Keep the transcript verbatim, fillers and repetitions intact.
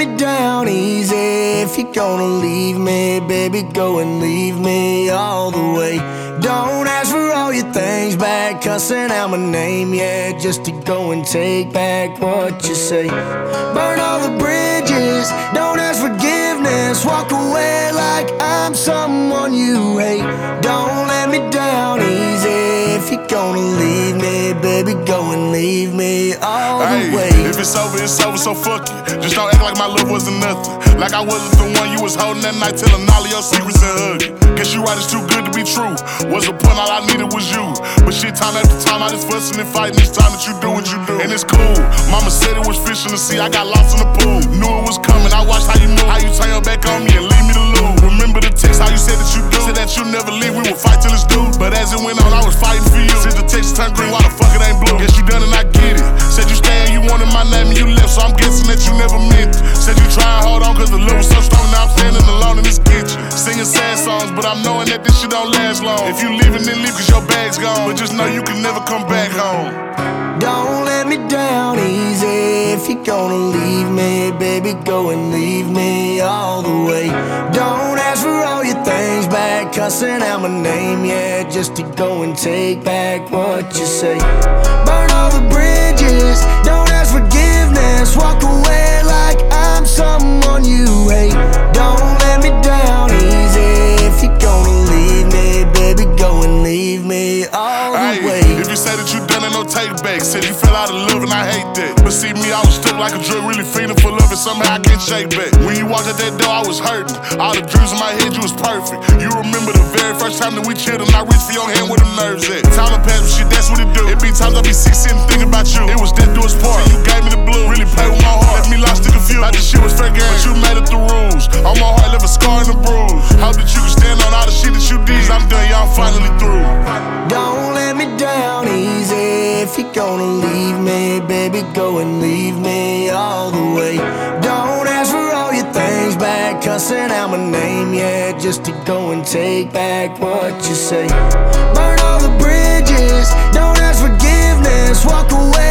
me down easy. If you're gonna leave me, baby, go and leave me all the way. Don't ask for all your things back, cussing out my name, yeah, just to go and take back what you say. Burn all the bridges, don't ask forgiveness. Walk away like I'm someone you hate. Don't let me down easy. If you're gonna leave me, baby, go and leave me all hey, the way. If it's over, it's over, so fuck it. Just don't act like my love wasn't nothing. Like I wasn't the one you was holding that night, telling all of your secrets and hugging. Guess you right, it's too good to be true. Was a point, all I needed was you. But shit, time after time, I just fussing and fighting. It's time that you do what you do. And it's cool. Mama said it was fish in the sea, I got lost in the pool. Knew it was coming, I watched how you move. How you turn your back on me and leave me to lose. Remember the text, how you said that you do. Said that you never leave, we would fight till it's due. But as it went on, I was fighting for you. Since the text turned green, why the fuck it ain't blue? Guess you done and I get it. Said you stay and you wanted my name and you left, so I'm guessing that you never meant it. Said you try and hold on cause the love was so strong, now I'm standing alone in this kitchen. Singing sad songs, but I'm knowing that this shit don't last long. If you leaving, then leave cause your bag's gone. But just know you can never come back home. Don't let me down easy. If you're gonna leave me, baby, go and leave me all the way. Don't ask for all your things back, cussing out my name, yeah, just to go and take back what you say. Burn all the bridges, don't ask forgiveness. Walk away like I'm someone you hate. Don't let me down easy. If you're gonna leave me, baby, go and leave me all the way. Don't ask for all your things back, cussing out my name, yeah, just to go and take back what you say. Burn all the bridges, don't ask forgiveness. Walk away like I'm someone you hate. Don't let me down easy. If you're gonna leave me, baby, go and leave me all the way. Don't ask for all your things back, cussing out my name, yeah, just to go and take back what you say. Burn all the bridges, don't ask forgiveness. Walk away like I'm someone you hate. Don't let me down easy. If you're gonna leave me, baby, go and leave me all the Hey, way. if you say that you done it, no take back. Said you fell out of love and I hate that. But see me, I was stuck like a drug, really feeling for love and somehow I can't shake back. When you walked out that door, I was hurting. All the dreams in my head, you was perfect. You remember the very first time that we chilled and I reached for your hand where the nerves at. Time to pass, but shit, that's what it do. It be times I be sick sitting thinking about you. It was death do us part. You gave me the blue, really played with my heart. Left me lost and confused. Like this shit was fair game, but you made it the rules. On my heart, left a scar and a bruise. Hope that you can stand on all the shit that you did. Cause I'm done, y'all finally through. Don't let me down easy. If you're gonna leave me, baby, go and leave me all the way. Don't ask for all your things back, cussing out my name, yeah, just to go and take back what you say. Burn all the bridges, don't ask forgiveness. Walk away